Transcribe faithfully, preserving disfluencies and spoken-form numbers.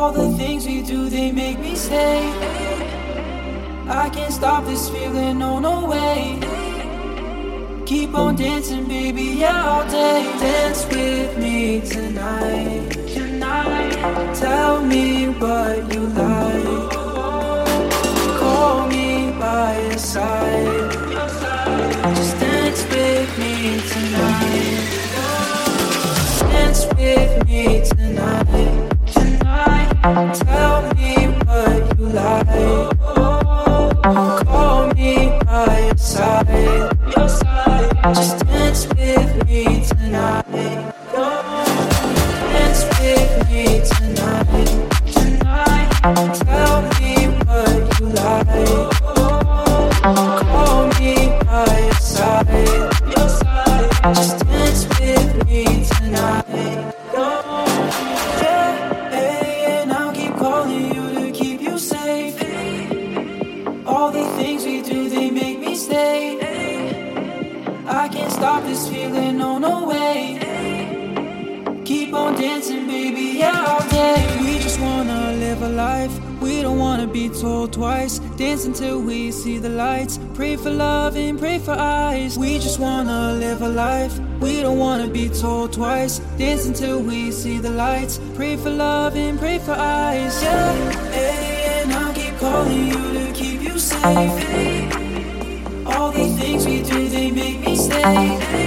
All the things we do, they make me stay. I can't stop this feeling, no, no way. Keep on dancing, baby, yeah, all day. Dance with me tonight, tonight. Tell me what you like. Call me by your side. Just dance with me tonight. Dance with me tonight, tonight. Tell me what you like. Call me by your side. Just dance with me tonight. Dance with me tonight, tonight. Tell me what you like. Call me by your side. Just dance with me tonight. Yeah, and I'll keep calling you to keep you safe. All the things we do, they make me stay. I can't stop this feeling, no, no way. Keep on dancing, baby, yeah, all day. We just wanna live a life, we don't wanna be told twice. Dance until we see the lights. Pray for love and pray for eyes. We just wanna live a life, we don't wanna be told twice. Dance until we see the lights. Pray for love and pray for eyes. Yeah, and I'll keep calling you to keep you safe. All the things we do, they make me stay.